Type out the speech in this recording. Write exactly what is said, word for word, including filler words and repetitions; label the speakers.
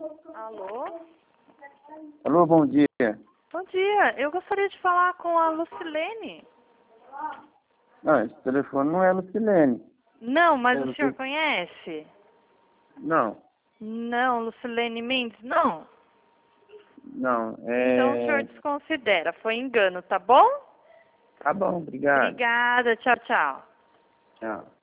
Speaker 1: Alô?
Speaker 2: Alô, bom dia.
Speaker 1: Bom dia. Eu gostaria de falar com a Lucilene.
Speaker 2: Não, esse telefone não é Lucilene.
Speaker 1: Não, mas
Speaker 2: Eu
Speaker 1: o
Speaker 2: não
Speaker 1: senhor
Speaker 2: sei-
Speaker 1: conhece?
Speaker 2: Não,
Speaker 1: Não, Lucilene Mendes, não.
Speaker 2: não,
Speaker 1: Então o senhor
Speaker 2: é...
Speaker 1: desconsidera. Foi engano, tá bom?
Speaker 2: Tá bom, obrigado.
Speaker 1: Obrigada. Tchau, tchau.
Speaker 2: Tchau.